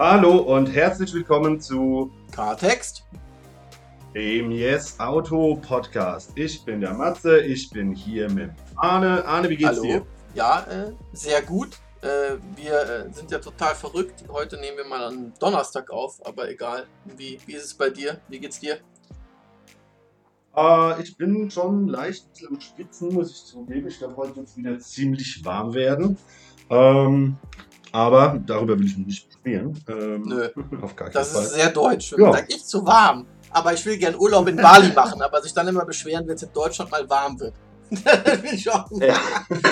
Hallo und herzlich willkommen zu Klartext. dem Yes Auto Podcast. Ich bin der Matze, ich bin hier mit Arne. Arne, wie geht's dir? Hallo. Ja, sehr gut. Wir sind ja total verrückt. Heute nehmen wir mal am Donnerstag auf, aber egal. Wie ist es bei dir? Wie geht's dir? Ich bin schon leicht am Schwitzen, muss ich zugeben. Ich glaube, heute wird es wieder ziemlich warm werden. Aber darüber will ich mich nicht beschweren. Nö, Auf gar keinen das Fall. ist sehr deutsch. Wenn Ja. man sagt, ist zu warm. Aber ich will gern Urlaub in Bali machen, aber sich dann immer beschweren, wenn es in Deutschland mal warm wird. Das will ich auch nicht. Ja,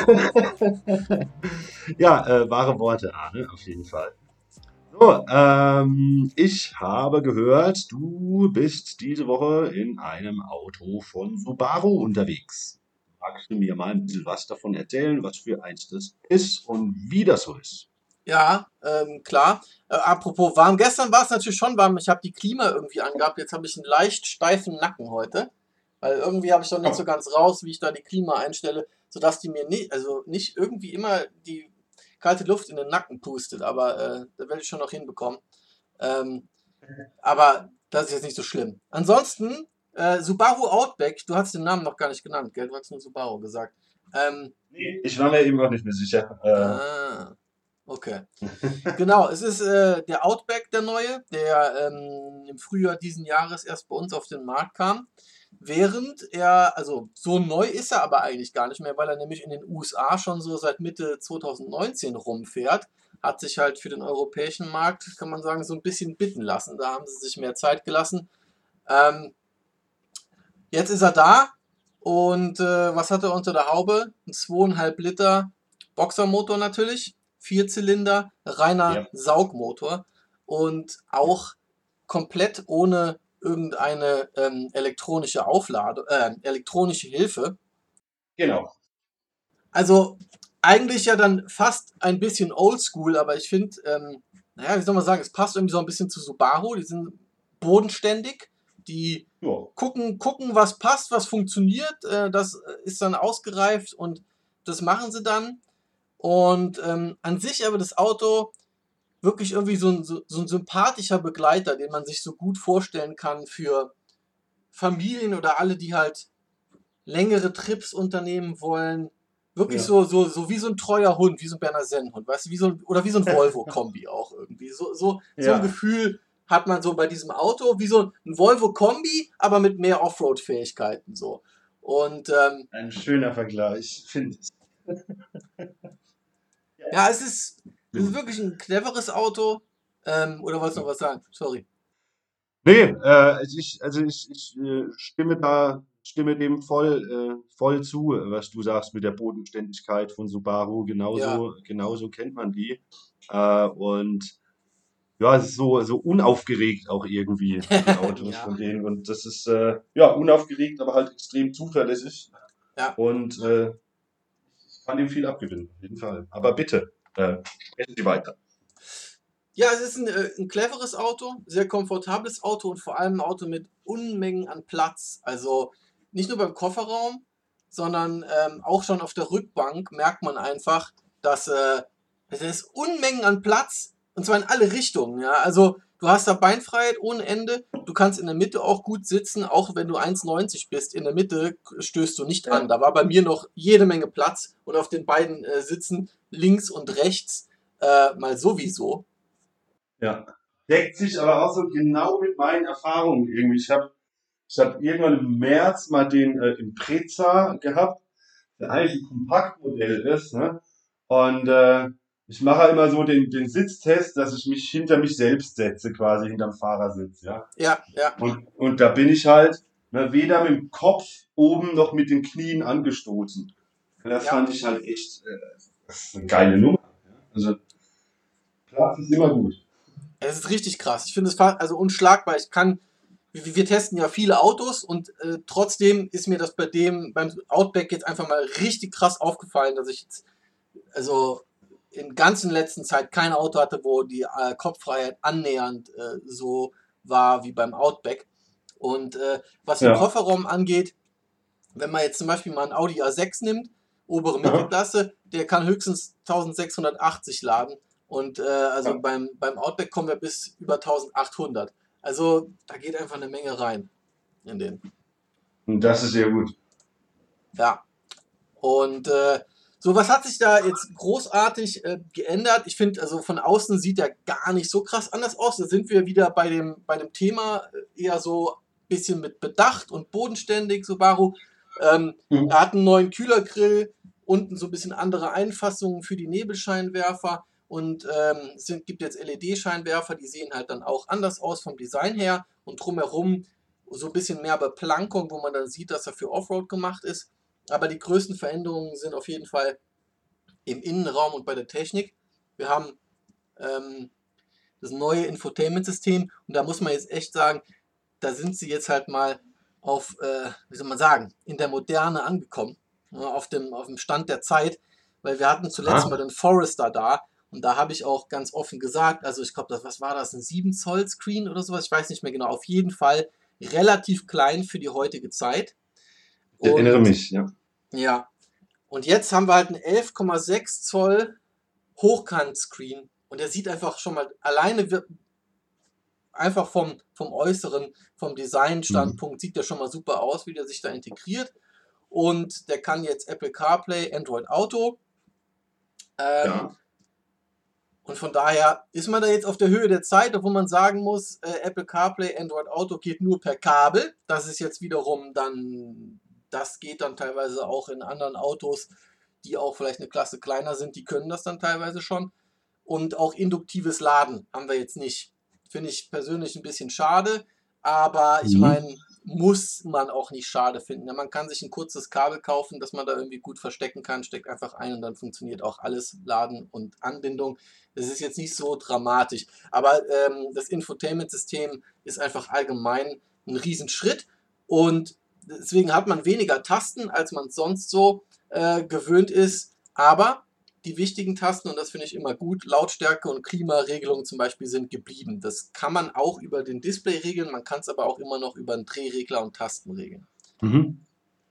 ja wahre Worte, Arne, auf jeden Fall. So, ich habe gehört, du bist diese Woche in einem Auto von Subaru unterwegs. Magst du mir mal ein bisschen was davon erzählen, was für eins das ist und wie das so ist? Ja, klar. Apropos warm, gestern war es natürlich schon warm. Ich habe die Klima irgendwie angehabt. Jetzt habe ich einen leicht steifen Nacken heute. Weil irgendwie habe ich doch nicht so ganz raus, wie ich da die Klima einstelle, sodass die mir nicht irgendwie immer die kalte Luft in den Nacken pustet. Aber da werde ich schon noch hinbekommen. Ähm, aber das ist jetzt nicht so schlimm. Ansonsten, Subaru Outback, du hast den Namen noch gar nicht genannt, gell? Du hast nur Subaru gesagt. Nee, ich war mir eben auch nicht mehr sicher. Ah, okay. Genau, es ist der Outback, der neue, der im Frühjahr diesen Jahres erst bei uns auf den Markt kam. Während er, also so neu ist er aber eigentlich gar nicht mehr, weil er nämlich in den USA schon so seit Mitte 2019 rumfährt. Hat sich halt für den europäischen Markt, kann man sagen, so ein bisschen bitten lassen. Da haben sie sich mehr Zeit gelassen. Ähm, Jetzt ist er da und was hat er unter der Haube? Ein 2,5 Liter Boxermotor natürlich, Vierzylinder, reiner Ja, Saugmotor und auch komplett ohne irgendeine elektronische Hilfe. genau. Also eigentlich ja dann fast ein bisschen oldschool, aber ich finde, naja, wie soll man sagen, es passt irgendwie so ein bisschen zu Subaru. Die sind bodenständig, die Ja, gucken, was passt, was funktioniert. Das ist dann ausgereift und das machen sie dann. Und an sich aber das Auto wirklich irgendwie so ein sympathischer Begleiter, den man sich so gut vorstellen kann für Familien oder alle, die halt längere Trips unternehmen wollen. Wirklich ja. so wie so ein treuer Hund, wie so ein Berner Sennenhund, weißt du, oder wie so ein Volvo-Kombi auch irgendwie. So ein Ja, Gefühl hat man so bei diesem Auto, wie so ein Volvo-Kombi, aber mit mehr Offroad-Fähigkeiten so. Und ein schöner Vergleich, finde ich. ja, es ist wirklich ein cleveres Auto. Oder wolltest du noch was sagen? Sorry. Nee, ich stimme dem voll zu, was du sagst mit der Bodenständigkeit von Subaru. Ja, Genauso kennt man die. Und ja, es ist so unaufgeregt auch irgendwie, die Autos ja, von denen. Und das ist ja unaufgeregt, aber halt extrem zuverlässig. ja. Und ich kann dem viel abgewinnen, auf jeden Fall. Aber bitte, sprechen Sie weiter. Ja, es ist ein cleveres Auto, sehr komfortables Auto und vor allem ein Auto mit Unmengen an Platz. Also nicht nur beim Kofferraum, sondern auch schon auf der Rückbank merkt man einfach, dass es ist Unmengen an Platz und zwar in alle Richtungen. Ja? Also du hast da Beinfreiheit ohne Ende. Du kannst in der Mitte auch gut sitzen, auch wenn du 1,90 bist. In der Mitte stößt du nicht an. Ja, Da war bei mir noch jede Menge Platz und auf den beiden Sitzen links und rechts mal sowieso. ja. Deckt sich aber auch so genau mit meinen Erfahrungen irgendwie. Ich hab irgendwann im März mal den Impreza gehabt, der eigentlich ein Kompaktmodell ist, ne? Und ich mache immer so den Sitztest, dass ich mich hinter mich selbst setze, quasi hinterm Fahrersitz, ja. Ja, ja. Und da bin ich halt weder mit dem Kopf oben noch mit den Knien angestoßen. Und das Ja, fand ich halt echt, das ist eine geile Nummer. Also Platz ist immer gut. es ist richtig krass. Ich finde es also unschlagbar. Wir testen ja viele Autos und trotzdem ist mir das beim Outback jetzt einfach mal richtig krass aufgefallen, dass ich jetzt, also in ganzen letzten Zeit kein Auto hatte, wo die Kopffreiheit annähernd so war wie beim Outback. Und was den Ja. Kofferraum angeht, wenn man jetzt zum Beispiel mal einen Audi A6 nimmt, obere Aha. Mittelklasse, der kann höchstens 1680 laden. Und also Ja. beim Outback kommen wir bis über 1800. Also da geht einfach eine Menge rein in den. Und das ist sehr gut. Ja. Und so, was hat sich da jetzt großartig geändert? Ich finde, also von außen sieht er gar nicht so krass anders aus. Da sind wir wieder bei dem Thema eher so ein bisschen mit Bedacht und bodenständig, Subaru. Er Mhm. hat einen neuen Kühlergrill, unten so ein bisschen andere Einfassungen für die Nebelscheinwerfer und gibt jetzt LED-Scheinwerfer, die sehen halt dann auch anders aus vom Design her und drumherum so ein bisschen mehr Beplankung, wo man dann sieht, dass er für Offroad gemacht ist. Aber die größten Veränderungen sind auf jeden Fall im Innenraum und bei der Technik. Wir haben ähm, das neue Infotainment-System und da muss man jetzt echt sagen, da sind sie jetzt halt mal auf, wie soll man sagen, in der Moderne angekommen, ne, auf dem Stand der Zeit, weil wir hatten zuletzt mal Aha. den Forester da und da habe ich auch ganz offen gesagt, also ich glaube, was war das, ein 7 Zoll Screen oder sowas, ich weiß nicht mehr genau, auf jeden Fall relativ klein für die heutige Zeit Ich erinnere und mich, ja. ja, und jetzt haben wir halt einen 11,6 Zoll Hochkant-Screen und der sieht einfach schon mal alleine einfach vom Äußeren, vom Mhm. Design-Standpunkt sieht der schon mal super aus, wie der sich da integriert. Und der kann jetzt Apple CarPlay, Android Auto. Ähm, Ja. und von daher ist man da jetzt auf der Höhe der Zeit, obwohl man sagen muss, Apple CarPlay, Android Auto geht nur per Kabel. Das ist jetzt wiederum dann, das geht dann teilweise auch in anderen Autos, die auch vielleicht eine Klasse kleiner sind, die können das dann teilweise schon. Und auch induktives Laden haben wir jetzt nicht. Finde ich persönlich ein bisschen schade, aber ich Mhm. meine, muss man auch nicht schade finden. Ja, man kann sich ein kurzes Kabel kaufen, das man da irgendwie gut verstecken kann, steckt einfach ein und dann funktioniert auch alles, Laden und Anbindung. Das ist jetzt nicht so dramatisch, aber das Infotainment-System ist einfach allgemein ein Riesenschritt und deswegen hat man weniger Tasten, als man sonst so gewöhnt ist, aber die wichtigen Tasten, und das finde ich immer gut, Lautstärke und Klimaregelung zum Beispiel sind geblieben. Das kann man auch über den Display regeln, man kann es aber auch immer noch über einen Drehregler und Tasten regeln. Mhm.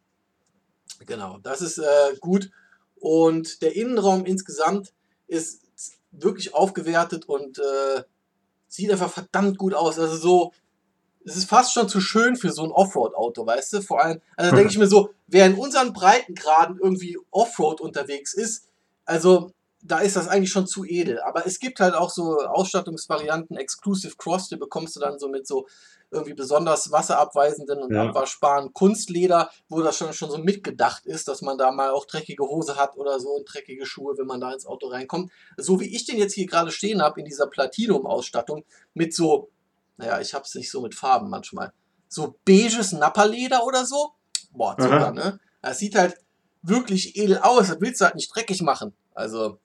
Genau, das ist gut. Und der Innenraum insgesamt ist wirklich aufgewertet und sieht einfach verdammt gut aus. Also so, es ist fast schon zu schön für so ein Offroad-Auto, weißt du? Vor allem, also denke ich mir so, wer in unseren Breitengraden irgendwie Offroad unterwegs ist, also da ist das eigentlich schon zu edel. Aber es gibt halt auch so Ausstattungsvarianten, Exclusive Cross, die bekommst du dann so mit so irgendwie besonders wasserabweisenden und Ja. abwaschbaren Kunstleder, wo das schon so mitgedacht ist, dass man da mal auch dreckige Hose hat oder so und dreckige Schuhe, wenn man da ins Auto reinkommt. So wie ich den jetzt hier gerade stehen habe in dieser Platinum-Ausstattung mit so, naja, ich hab's nicht so mit Farben manchmal. So beiges Napperleder oder so. Boah, Zucker, Aha. ne? Das sieht halt wirklich edel aus. Das willst du halt nicht dreckig machen. Also,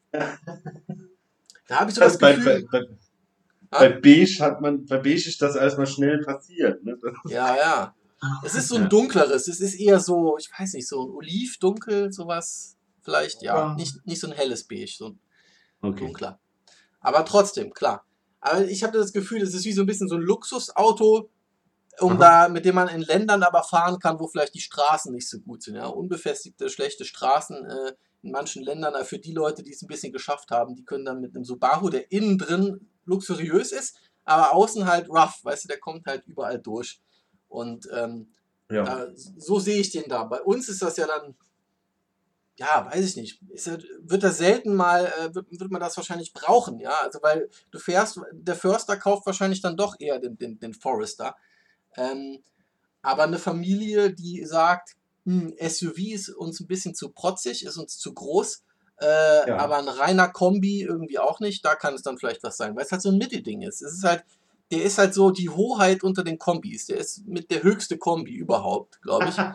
da habe ich so das Das Gefühl, bei ja, Beige bei Beige ist das erstmal schnell passiert. Ne? ja, ja. Es ist so ein Ja. dunkleres. Es ist eher so, ich weiß nicht, so ein Olivdunkel, sowas. Vielleicht, ja. Nicht so ein helles Beige, so ein Okay. dunkler. Aber trotzdem, klar. Aber ich habe das Gefühl, es ist wie so ein bisschen so ein Luxusauto, Aha. mit dem man in Ländern aber fahren kann, wo vielleicht die Straßen nicht so gut sind. Ja? Unbefestigte, schlechte Straßen in manchen Ländern, für die Leute, die es ein bisschen geschafft haben, die können dann mit einem Subaru, der innen drin luxuriös ist, aber außen halt rough, weißt du, der kommt halt überall durch. Und Ja. so sehe ich den da. Bei uns ist das ja dann, ja, weiß ich nicht, wird das selten mal, wird man das wahrscheinlich brauchen, ja, also weil der Förster kauft wahrscheinlich dann doch eher den Forester. Ähm, aber eine Familie, die sagt, SUV ist uns ein bisschen zu protzig, ist uns zu groß, Ja. aber ein reiner Kombi irgendwie auch nicht, da kann es dann vielleicht was sein, weil es halt so ein Mittelding ist. Der ist halt so die Hoheit unter den Kombis. Der ist mit der höchste Kombi überhaupt, glaube ich.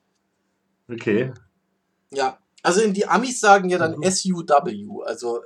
Okay. Ja, also die Amis sagen ja dann Mhm. SUW, also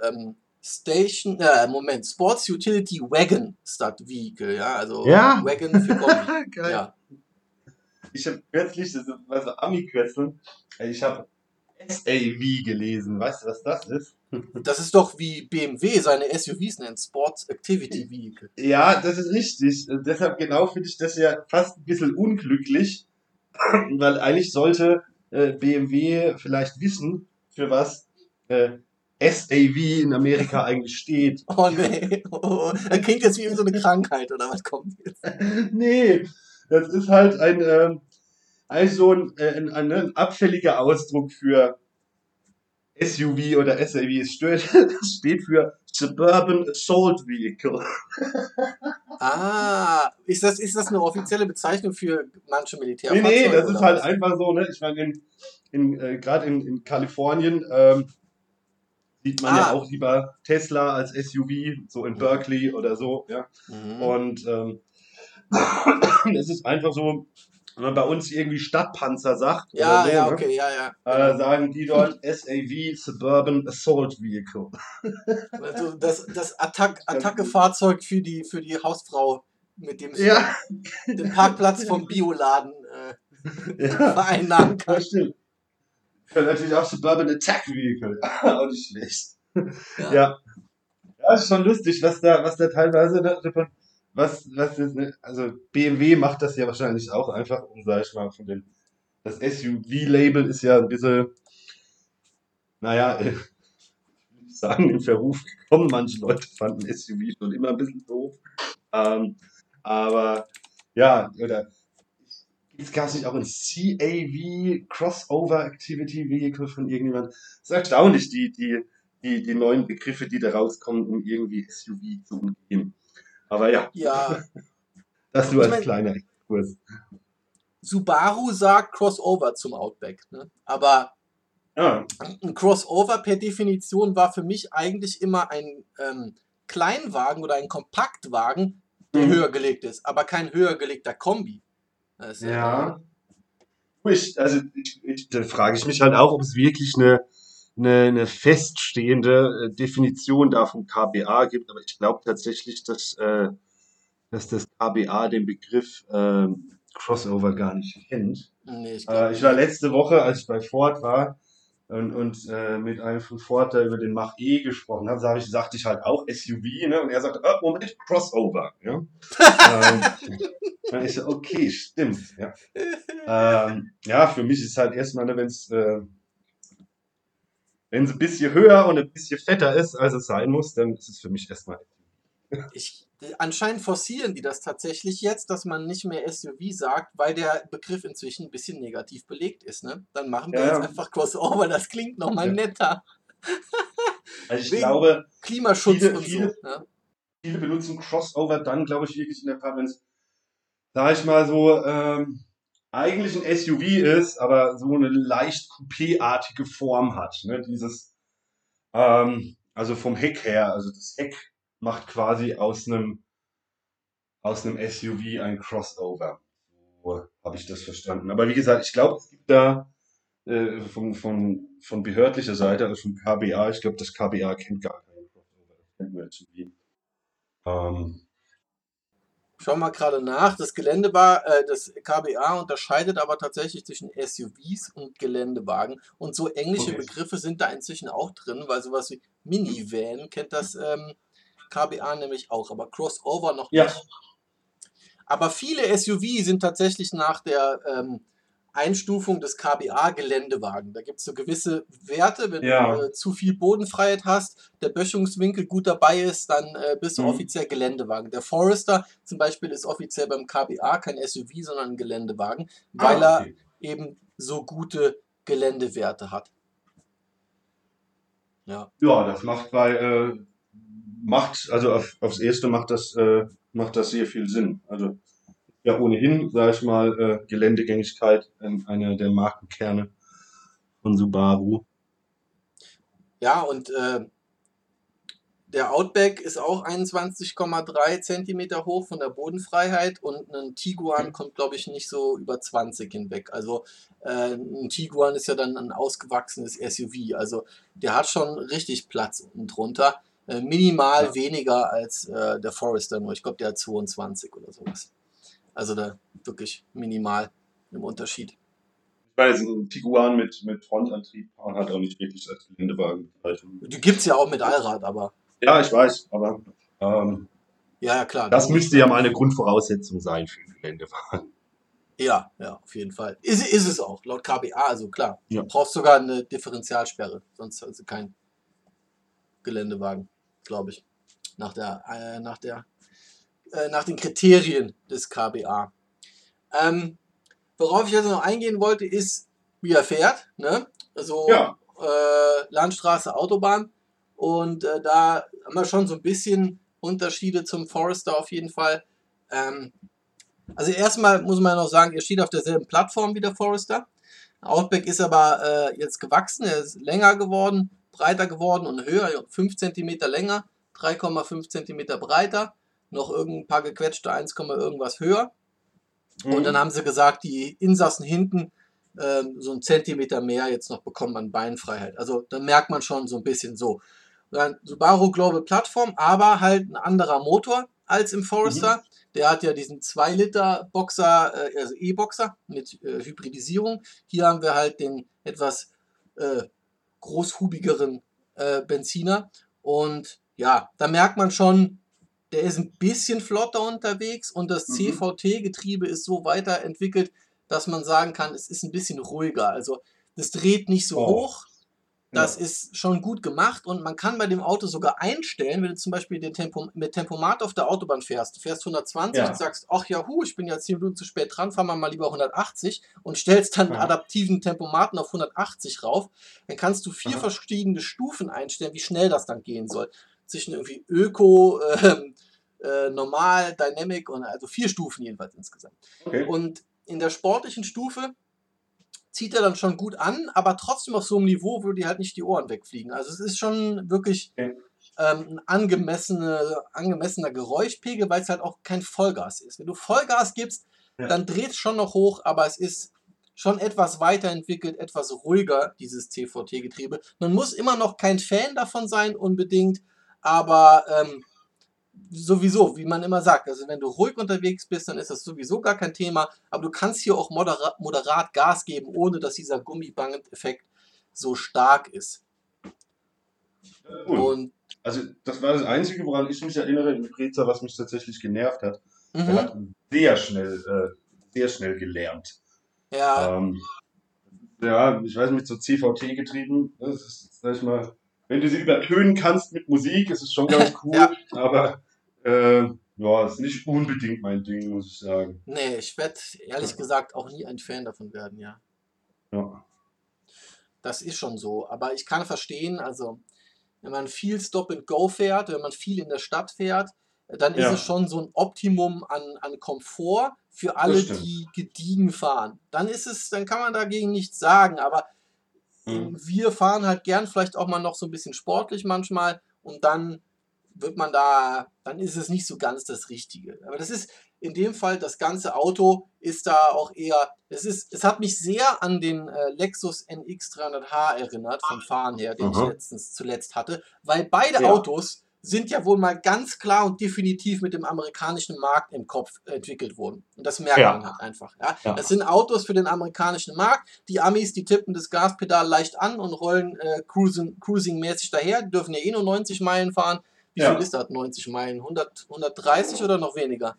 Sports Utility Wagon statt Vehicle, ja, also Ja. Wagon für Kombi. Geil. Ja, Ich habe kürzlich, das war so Ami-Kürzel, ich habe SAV gelesen. Weißt du, was das ist? das ist doch wie BMW seine SUVs nennt, Sports Activity Vehicle. Ja, das ist richtig. Deshalb genau finde ich das ja fast ein bisschen unglücklich, weil eigentlich sollte BMW vielleicht wissen, für was äh, SAV in Amerika eigentlich steht. Oh nee, das klingt jetzt wie so eine Krankheit oder was kommt jetzt? Nee, das ist halt eigentlich so ein abfälliger Ausdruck für SUV oder SAV. Es steht für Suburban Assault Vehicle. Ah, ist das eine offizielle Bezeichnung für manche Nee, Militärfahrzeuge das ist oder halt was? einfach so, ne? Ich meine, gerade in Kalifornien sieht man ja Ah, auch lieber Tesla als SUV, so in mhm, Berkeley oder so, ja. mhm. Und es ist einfach so, wenn man bei uns irgendwie Stadtpanzer sagt oder Ja, so, ja, ne? okay, ja, ja, genau. Sagen die dort SAV, Suburban Assault Vehicle. Also das Ganz gut. Attacke-Fahrzeug für die Hausfrau, mit dem sie Ja, dann den Parkplatz vom Bioladen ja, vereinnahmen kann. das stimmt. Kann natürlich auch Suburban Attack Vehicle. Auch nicht schlecht. Ja, Ja, ja, ist schon lustig, was da teilweise, ne, was ist, ne, also BMW macht das ja wahrscheinlich auch einfach, um, sag ich mal, das SUV-Label ist ja ein bisschen, naja, sagen, in Verruf gekommen. Manche Leute fanden SUV schon immer ein bisschen doof. Ähm, aber ja, oder es gab nicht auch ein CAV, Crossover Activity Vehicle von irgendjemand. Es ist erstaunlich, die neuen Begriffe, die da rauskommen, um irgendwie SUV zu umgehen. Aber ja, ja. das nur Ich als meine, kleiner Exkurs. Subaru sagt Crossover zum Outback, ne? Aber Ja. ein Crossover per Definition war für mich eigentlich immer ein Kleinwagen oder ein Kompaktwagen, der Hm. höher gelegt ist, aber kein höher gelegter Kombi. Das, Ja. Da frage ich mich halt auch, ob es wirklich eine feststehende Definition da vom KBA gibt, aber ich glaube tatsächlich, dass das KBA den Begriff Crossover gar nicht kennt. nee, ich glaube Ich war nicht. letzte Woche, als ich bei Ford war und mit einem von Ford da über den Mach-E gesprochen habe, sagte ich halt auch SUV, ne? Und er sagte, Moment, Crossover. Ja? Ähm, Dann ich so, okay, stimmt. Ja. Ja, für mich ist halt erstmal, ne, wenn es ein bisschen höher und ein bisschen fetter ist, als es sein muss, dann ist es für mich erstmal. Anscheinend forcieren die das tatsächlich jetzt, dass man nicht mehr SUV sagt, weil der Begriff inzwischen ein bisschen negativ belegt ist. Ne? Dann machen wir Ja, jetzt ja, einfach Crossover, das klingt nochmal ja. netter. Also ich Wegen glaube, Klimaschutz viele, und so. viele, Ja? viele benutzen Crossover dann, glaube ich, wirklich in der Tat, wenn es, sag ich mal so, eigentlich ein SUV ist, aber so eine leicht Coupé-artige Form hat. Ne? Also vom Heck her, also das Heck macht quasi aus einem SUV ein Crossover. So habe ich das verstanden. Aber wie gesagt, ich glaube, es gibt da von behördlicher Seite, also vom KBA, ich glaube, das KBA kennt gar keinen Crossover. Das kennt nur SUV. Ähm, Schau mal gerade nach. Das KBA unterscheidet aber tatsächlich zwischen SUVs und Geländewagen. Und so englische okay. Begriffe sind da inzwischen auch drin, weil sowas wie Minivan kennt das KBA nämlich auch, aber Crossover noch Ja, nicht. Aber viele SUV sind tatsächlich nach der Einstufung des KBA Geländewagen. Da gibt es so gewisse Werte. Wenn du ja. zu viel Bodenfreiheit hast, der Böschungswinkel gut dabei ist, dann bist du Hm. offiziell Geländewagen. Der Forester zum Beispiel ist offiziell beim KBA kein SUV, sondern ein Geländewagen, weil Ah, er okay. eben so gute Geländewerte hat. Ja. Ja, das also aufs Erste macht das sehr viel Sinn. Also ja, ohnehin, sage ich mal, Geländegängigkeit, einer der Markenkerne von Subaru. Ja, und der Outback ist auch 21,3 Zentimeter hoch von der Bodenfreiheit und ein Tiguan kommt, glaube ich, nicht so über 20 hinweg. Also ein Tiguan ist ja dann ein ausgewachsenes SUV. Also der hat schon richtig Platz unten drunter. Minimal Ja. weniger als der Forester nur. Ich glaube, der hat 22 oder sowas. Also da wirklich minimal im Unterschied. Ich weiß, ein Tiguan mit Frontantrieb hat auch nicht wirklich als Geländewagen bezeichnet. Die gibt es ja auch mit Allrad, aber Ja, ich weiß, aber ja, ja, klar, das dann nicht. müsste ja Ne? mal eine Grundvoraussetzung sein für einen Geländewagen. Ja, ja, auf jeden Fall. Ist es auch, laut KBA, also klar. Ja. Du brauchst sogar eine Differentialsperre, sonst also kein. Geländewagen, glaube ich. Nach den Kriterien des KBA. Worauf ich jetzt noch eingehen wollte, ist, wie er fährt. Ne? Also Ja, Landstraße, Autobahn. Und da haben wir schon so ein bisschen Unterschiede zum Forester auf jeden Fall. Also erstmal muss man noch sagen, er steht auf derselben Plattform wie der Forester. Outback ist aber jetzt gewachsen, er ist länger geworden, breiter geworden und höher, 5 cm länger, 3,5 cm breiter, noch irgendein paar gequetschte 1, irgendwas höher. Und dann haben sie gesagt, die Insassen hinten so einen Zentimeter mehr jetzt noch bekommen an Beinfreiheit. Also da merkt man schon so ein bisschen so. Dann Subaru Global Plattform, aber halt ein anderer Motor als im Forester. Der hat ja diesen 2 Liter Boxer, also E-Boxer mit Hybridisierung. Hier haben wir halt den etwas großhubigeren Benziner. Und ja, da merkt man schon, der ist ein bisschen flotter unterwegs und das CVT-Getriebe ist so weiterentwickelt, dass man sagen kann, es ist ein bisschen ruhiger. Also das dreht nicht so hoch. Das ist schon gut gemacht und man kann bei dem Auto sogar einstellen, wenn du zum Beispiel mit Tempomat auf der Autobahn fährst. Du fährst 120 und sagst, ach ja, ich bin ja 10 Minuten zu spät dran, fahren wir mal lieber 180 und stellst dann einen adaptiven Tempomaten auf 180 rauf. Dann kannst du 4 verschiedene Stufen einstellen, wie schnell das dann gehen soll. Zwischen irgendwie Öko, Normal, Dynamic und also 4 Stufen jedenfalls insgesamt. Okay. Und in der sportlichen Stufe zieht er dann schon gut an, aber trotzdem auf so einem Niveau, wo dir halt nicht die Ohren wegfliegen. Also es ist schon wirklich ein angemessener Geräuschpegel, weil es halt auch kein Vollgas ist. Wenn du Vollgas gibst, dann dreht es schon noch hoch, aber es ist schon etwas weiterentwickelt, etwas ruhiger, dieses CVT-Getriebe. Man muss immer noch kein Fan davon sein, unbedingt, aber sowieso, wie man immer sagt, also wenn du ruhig unterwegs bist, dann ist das sowieso gar kein Thema, aber du kannst hier auch moderat Gas geben, ohne dass dieser Gummiband-Effekt so stark ist. Cool. Und also das war das Einzige, woran ich mich erinnere im Preza, was mich tatsächlich genervt hat. Er hat sehr schnell gelernt. ja, Ja, ich weiß nicht, so CVT getrieben, das ist, sag ich mal, wenn du sie übertönen kannst mit Musik, ist es schon ganz cool, Ja. aber ja, ist nicht unbedingt mein Ding, muss ich sagen. nee, ich werde ehrlich gesagt auch nie ein Fan davon werden, ja. Ja. Das ist schon so, aber ich kann verstehen, also wenn man viel Stop and Go fährt, wenn man viel in der Stadt fährt, dann ist es schon so ein Optimum an Komfort für alle, stimmt. die gediegen fahren. Dann kann man dagegen nichts sagen, aber wir fahren halt gern vielleicht auch mal noch so ein bisschen sportlich manchmal und dann dann ist es nicht so ganz das Richtige. Aber das ist in dem Fall, das ganze Auto ist da auch eher, es hat mich sehr an den Lexus NX 300h erinnert, vom Fahren her, den ich zuletzt hatte, weil beide Autos sind ja wohl mal ganz klar und definitiv mit dem amerikanischen Markt im Kopf entwickelt worden. Und das merkt man halt einfach. Ja? Das sind Autos für den amerikanischen Markt. Die Amis, die tippen das Gaspedal leicht an und rollen cruising-mäßig daher. Die dürfen ja eh nur 90 Meilen fahren. Wie viel ist das? 90 Meilen? 130 oder noch weniger?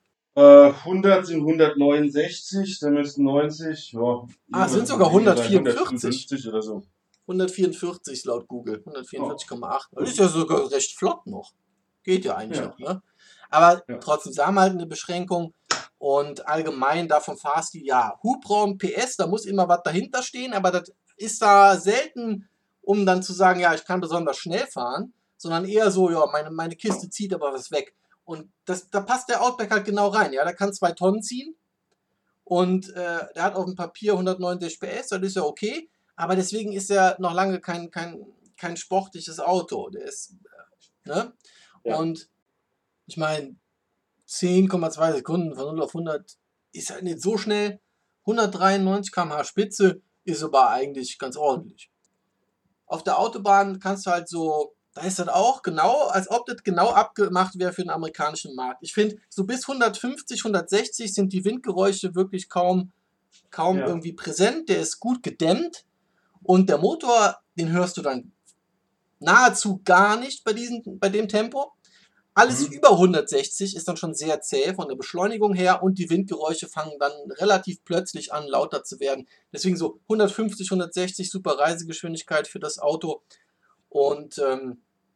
100 sind 169, dann müssten 90, ja. Sind sogar 144. 155 oder so. 144 laut Google. 144,8. Das ist ja sogar recht flott noch. Geht ja eigentlich noch, ne? Aber trotzdem, sie haben halt eine Beschränkung und allgemein davon Fahrstil, ja, Hubraum, PS, da muss immer was dahinter stehen, aber das ist da selten, um dann zu sagen, ja, ich kann besonders schnell fahren, sondern eher so, ja, meine Kiste zieht aber was weg. Und da passt der Outback halt genau rein, ja, der kann 2 Tonnen ziehen und der hat auf dem Papier 190 PS, das ist ja okay, aber deswegen ist er noch lange kein sportliches Auto. Der ist, ne? Ja. Und ich meine, 10,2 Sekunden von 0 auf 100 ist halt nicht so schnell. 193 km/h Spitze ist aber eigentlich ganz ordentlich. Auf der Autobahn kannst du halt so, da ist das auch genau, als ob das genau abgemacht wäre für den amerikanischen Markt. Ich finde, so bis 150, 160 sind die Windgeräusche wirklich kaum irgendwie präsent. Der ist gut gedämmt und der Motor, den hörst du dann nahezu gar nicht bei dem Tempo. Alles über 160 ist dann schon sehr zäh von der Beschleunigung her und die Windgeräusche fangen dann relativ plötzlich an, lauter zu werden. Deswegen so 150, 160, super Reisegeschwindigkeit für das Auto. Und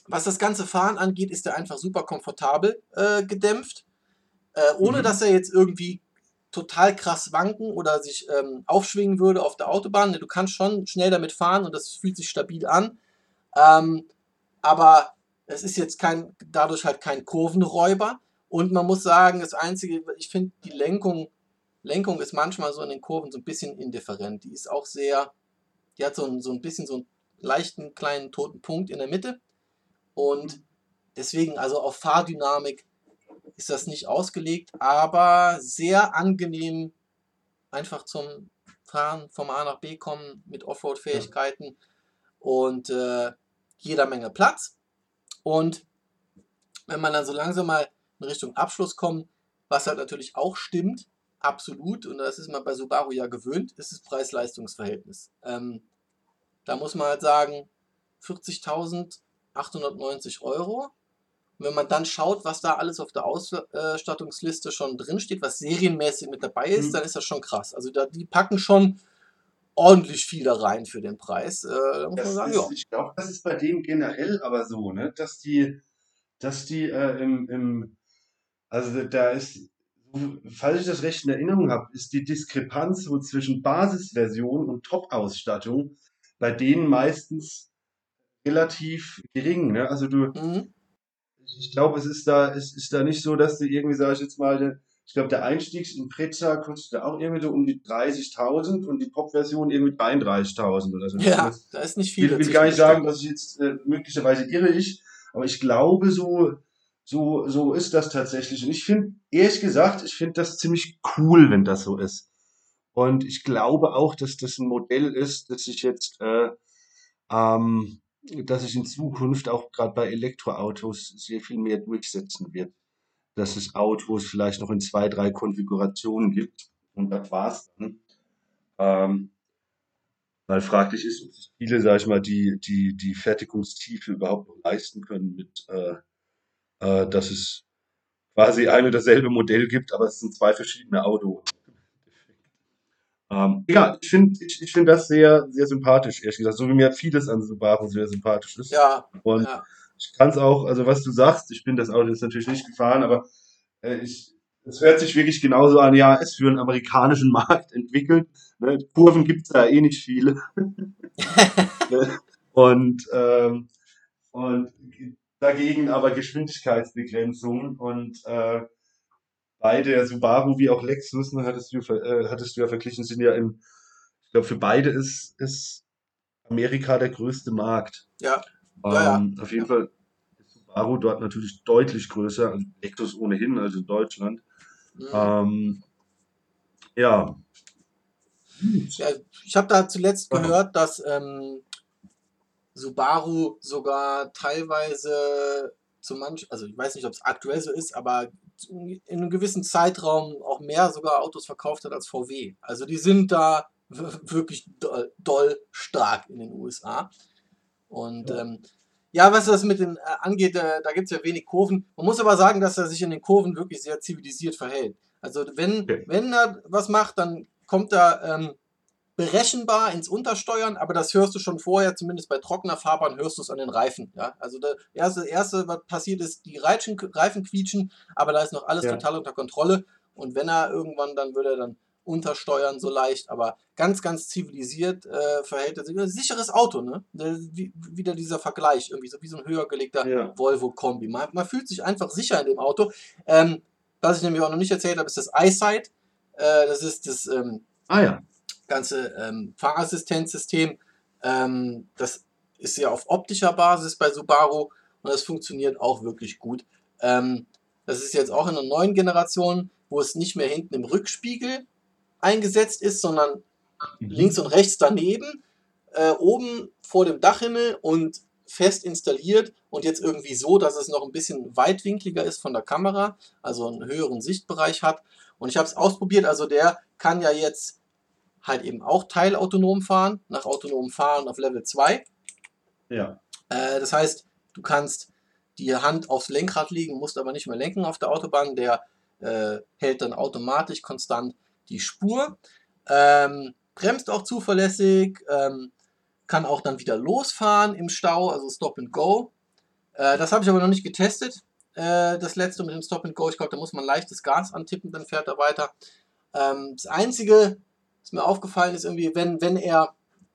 Was das ganze Fahren angeht, ist er einfach super komfortabel gedämpft, ohne dass Mhm. er jetzt irgendwie total krass wanken oder sich aufschwingen würde auf der Autobahn. Du kannst schon schnell damit fahren und das fühlt sich stabil an. Ähm, aber es ist jetzt dadurch halt kein Kurvenräuber. Und man muss sagen, das Einzige, ich finde, die Lenkung ist manchmal so in den Kurven so ein bisschen indifferent. Die ist auch die hat so ein bisschen so einen leichten kleinen toten Punkt in der Mitte. Und deswegen, also auf Fahrdynamik ist das nicht ausgelegt, aber sehr angenehm einfach zum Fahren vom A nach B kommen mit Ja. Offroad-Fähigkeiten und jeder Menge Platz. Und wenn man dann so langsam mal in Richtung Abschluss kommt, was halt natürlich auch stimmt, absolut, und das ist man bei Subaru ja gewöhnt, ist das Preis-Leistungs-Verhältnis. Da muss man halt sagen, 40.890 Euro. Und wenn man dann schaut, was da alles auf der Ausstattungsliste schon drinsteht, was serienmäßig mit dabei ist, dann Mhm. ist das schon krass. Also die packen schon ordentlich viel da rein für den Preis. Da muss man sagen, ja. Ich glaube, das ist bei denen generell aber so, ne? Dass die also da ist, falls ich das recht in Erinnerung habe, ist die Diskrepanz so zwischen Basisversion und Top-Ausstattung bei denen meistens relativ gering, ne? Also Mhm. ich glaube, es ist da nicht so, dass du irgendwie, sag ich jetzt mal, ich glaube, der Einstiegsimpreza kostet auch irgendwie so um die 30.000 und die Top-Version irgendwie 33.000 oder so. Ich will Ja, das, da ist nicht viel will dazwischen, gar nicht das stimmt. sagen, dass ich jetzt möglicherweise irre ich, aber ich glaube, so ist das tatsächlich. Und ich finde, ehrlich gesagt, ich finde das ziemlich cool, wenn das so ist. Und ich glaube auch, dass das ein Modell ist, dass sich in Zukunft auch gerade bei Elektroautos sehr viel mehr durchsetzen wird. Dass es Autos vielleicht noch in zwei, drei Konfigurationen gibt. Und das war's dann. Ähm, Weil fraglich ist, ob sich viele, sag ich mal, die Fertigungstiefe überhaupt noch leisten können dass es quasi ein und dasselbe Modell gibt, aber es sind zwei verschiedene Autos. Egal, ich find das sehr, sehr sympathisch, ehrlich gesagt. So wie mir vieles an Subaru sehr sympathisch ist. Ja, Und ja. ich kann es auch, also was du sagst, ich bin das Auto jetzt natürlich nicht gefahren, aber es hört sich wirklich genauso an, ja, ist für einen amerikanischen Markt entwickelt. Ne? Kurven gibt es da eh nicht viele. Ne? Und, und dagegen aber Geschwindigkeitsbegrenzungen und beide, Subaru wie auch Lexus, ne, hattest du ja verglichen, sind ja ich glaube, für beide ist Amerika der größte Markt. Ja, ja, ja, Auf jeden ja. Fall ist Subaru dort natürlich deutlich größer, also Lexus ohnehin, also in Deutschland. Mhm. Ähm, ja, gut. Ja, ich habe da zuletzt Ah, gehört, dass Subaru sogar teilweise also ich weiß nicht, ob es aktuell so ist, aber in einem gewissen Zeitraum auch mehr sogar Autos verkauft hat als VW. Also die sind da wirklich doll stark in den USA. Und ja, ja, was das mit den angeht, da gibt es ja wenig Kurven. Man muss aber sagen, dass er sich in den Kurven wirklich sehr zivilisiert verhält. Also okay. wenn er was macht, dann kommt er berechenbar ins Untersteuern, aber das hörst du schon vorher, zumindest bei trockener Fahrbahn hörst du es an den Reifen. Ja? Also das erste, was passiert ist, die Reifen quietschen, aber da ist noch alles Ja, total unter Kontrolle. Und wenn er irgendwann, dann würde er dann untersteuern so leicht, aber ganz, ganz zivilisiert verhält er sich. Ein sicheres Auto, ne? Wieder dieser Vergleich, irgendwie so wie so ein höher gelegter ja. Volvo-Kombi. Man fühlt sich einfach sicher in dem Auto. Ähm, Was ich nämlich auch noch nicht erzählt habe, ist das iSight. Das ist das Ah ja. ganze Fahrassistenzsystem. Das ist ja auf optischer Basis bei Subaru und das funktioniert auch wirklich gut. Das ist jetzt auch in einer neuen Generation, wo es nicht mehr hinten im Rückspiegel eingesetzt ist, sondern links und Mhm. rechts daneben, oben vor dem Dachhimmel und fest installiert und jetzt irgendwie so, dass es noch ein bisschen weitwinkliger ist von der Kamera, also einen höheren Sichtbereich hat. Und ich habe es ausprobiert, also der kann ja jetzt halt eben auch teilautonom fahren, nach autonomem Fahren auf Level 2. Ja. Das heißt, du kannst die Hand aufs Lenkrad legen, musst aber nicht mehr lenken auf der Autobahn. Der hält dann automatisch konstant die Spur. Bremst auch zuverlässig, kann auch dann wieder losfahren im Stau, also Stop and Go. Das habe ich aber noch nicht getestet. Das letzte mit dem Stop and Go, ich glaube, da muss man leichtes Gas antippen, dann fährt er weiter. Das Einzige, was mir aufgefallen ist, irgendwie, wenn er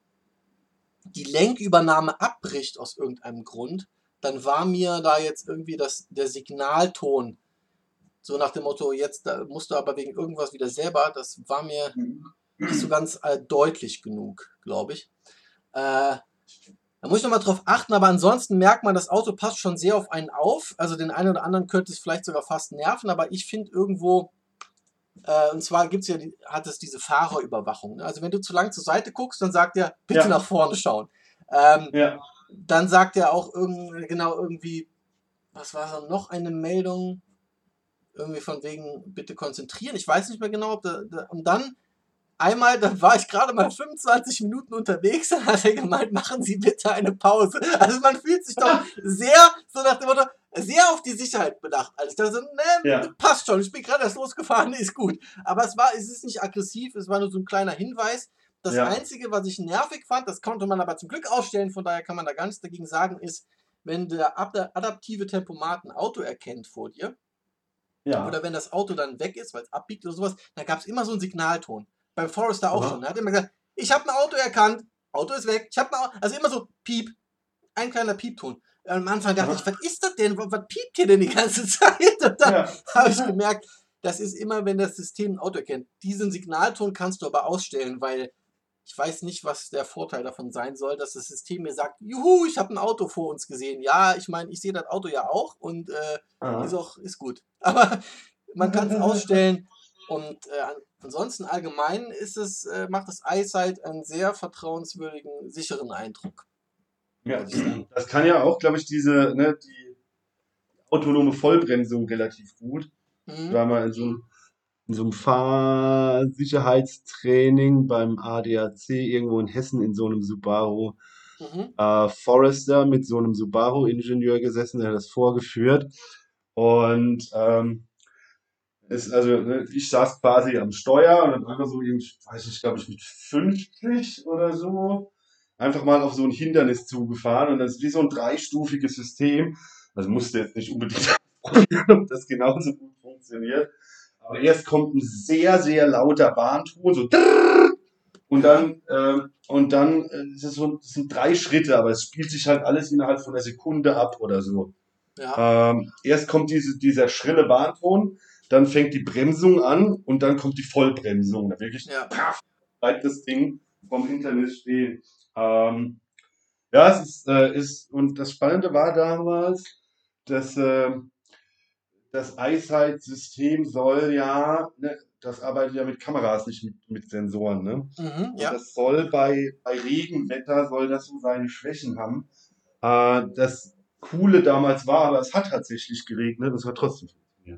die Lenkübernahme abbricht aus irgendeinem Grund, dann war mir da jetzt irgendwie der Signalton, so nach dem Motto, jetzt da musst du aber wegen irgendwas wieder selber, das war mir nicht so ganz deutlich genug, glaube ich. Da muss ich nochmal drauf achten, aber ansonsten merkt man, das Auto passt schon sehr auf einen auf. Also den einen oder anderen könnte es vielleicht sogar fast nerven, aber ich finde irgendwo, und zwar hat es diese Fahrerüberwachung. Ne? Also wenn du zu lang zur Seite guckst, dann sagt er, bitte Ja. nach vorne schauen. Dann Ja. sagt er auch irgendwie, was war da noch eine Meldung? Irgendwie von wegen, bitte konzentrieren. Ich weiß nicht mehr genau, und dann einmal, da war ich gerade mal 25 Minuten unterwegs, dann hat er gemeint, machen Sie bitte eine Pause. Also man fühlt sich doch sehr, so nach dem Motto, sehr auf die Sicherheit bedacht. Also ich dachte so, Ja. passt schon, ich bin gerade erst losgefahren, ist gut. Aber es ist nicht aggressiv, es war nur so ein kleiner Hinweis. Das Ja. Einzige, was ich nervig fand, das konnte man aber zum Glück ausstellen, von daher kann man da gar nichts dagegen sagen, ist, wenn der adaptive Tempomat ein Auto erkennt vor dir, Ja. oder wenn das Auto dann weg ist, weil es abbiegt oder sowas, dann gab es immer so einen Signalton. Beim Forester auch Aha. schon. Er hat immer gesagt, ich habe ein Auto erkannt, Auto ist weg, also immer so Piep, ein kleiner Piepton. Am Anfang dachte ich, was ist das denn? Was piept hier denn die ganze Zeit? Und dann habe ich gemerkt, das ist immer, wenn das System ein Auto erkennt. Diesen Signalton kannst du aber ausstellen, weil ich weiß nicht, was der Vorteil davon sein soll, dass das System mir sagt, juhu, ich habe ein Auto vor uns gesehen. Ja, ich meine, ich sehe das Auto ja auch und ist gut. Aber man kann es ausstellen und ansonsten allgemein macht das iSight einen sehr vertrauenswürdigen, sicheren Eindruck. Ja, das kann ja auch, glaube ich, die autonome Vollbremsung relativ gut. Ich war mal in so einem Fahrsicherheitstraining beim ADAC irgendwo in Hessen in so einem Subaru Forester mit so einem Subaru-Ingenieur gesessen, der hat das vorgeführt. Und ich saß quasi am Steuer und dann einfach so, weiß ich, glaube ich, mit 50 oder so, einfach mal auf so ein Hindernis zugefahren. Und das ist wie so ein dreistufiges System. Also musste jetzt nicht unbedingt probieren, ob das genauso gut funktioniert. Aber erst kommt ein sehr, sehr lauter Warnton, so und dann das sind 3 Schritte, aber es spielt sich halt alles innerhalb von einer Sekunde ab oder so. Ja. Erst kommt dieser schrille Warnton, dann fängt die Bremsung an und dann kommt die Vollbremsung. Da wirklich bleibt das Ding vom Hindernis stehen. Es ist, und das Spannende war damals, dass das iSight-System soll ja, ne, das arbeitet ja mit Kameras, nicht mit Sensoren, ne? Und das soll bei Regenwetter soll das so seine Schwächen haben. Das Coole damals war, aber es hat tatsächlich geregnet und es hat trotzdem funktioniert.